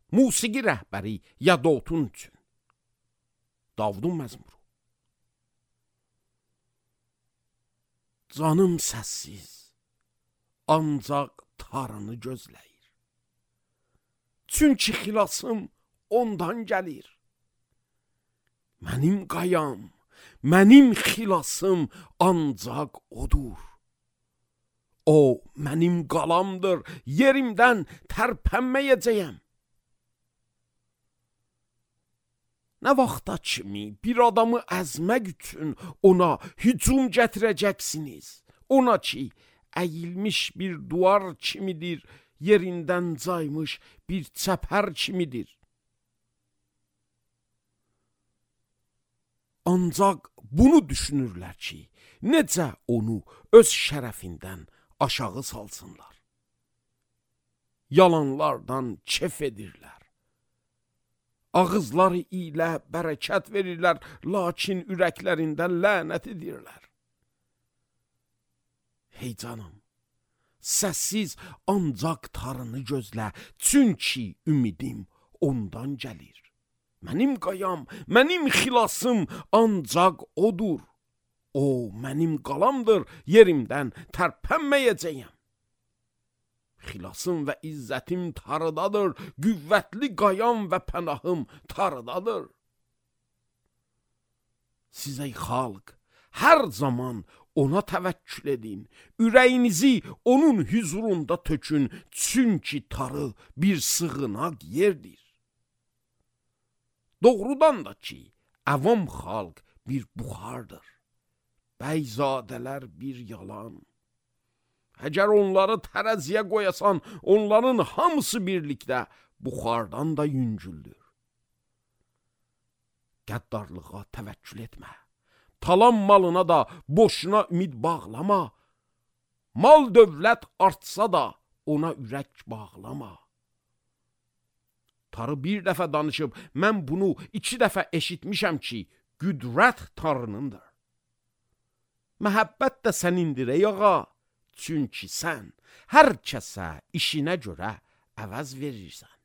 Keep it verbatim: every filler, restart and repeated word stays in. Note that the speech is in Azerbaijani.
Musiqi rəhbəri ya da otun üçün. Davudun məzmuru. Canım səssiz, ancaq Tanrını gözləyir. Çünki xilasım ondan gəlir. Mənim qayam, mənim xilasım ancaq odur. O mənim qalamdır, yerimdən tərpənməyəcəyəm. Nə vaxta kimi bir adamı əzmək üçün ona hücum gətirəcəksiniz? Ona ki, əyilmiş bir duvar kimidir, yerindən caymış bir çəpər kimidir. Ancaq bunu düşünürlər ki, necə onu öz şərəfindən aşağı salsınlar. Yalanlardan kef edirlər. Ağızları ilə bərəkət verirlər, lakin ürəklərindən lənət edirlər. Hey canım, səssiz ancaq Tanrını gözlə, çünki ümidim ondan gəlir. Mənim qayam, mənim xilasım ancaq odur. O mənim qalamdır, yerimdən tərpənməyəcəyəm. Xilasım və izzətim Tanrıdadır, qüvvətli qayam və pənahım Tanrıdadır. Siz ey xalq, hər zaman ona təvəkkül edin, ürəyinizi onun huzurunda tökün, çünki Tanrı bir sığınaq yerdir. Doğrudan da ki, əvam xalq bir buxardır, bəyzadələr bir yalan. Əgər onları tərəziyə qoyasan, onların hamısı birlikdə buxardan da yüngüldür. Qəddarlığa təvəkkül etmə. Talan malına da boşuna ümid bağlama. Mal dövlət artsa da ona ürək bağlama. Tanrı bir dəfə danışıb, mən bunu iki dəfə eşitmişəm ki, qüdrət Tanrınındır. Məhəbbət də sənindir ey ağa. Çünki sən hər kəsə işinə görə əvəz verirsən.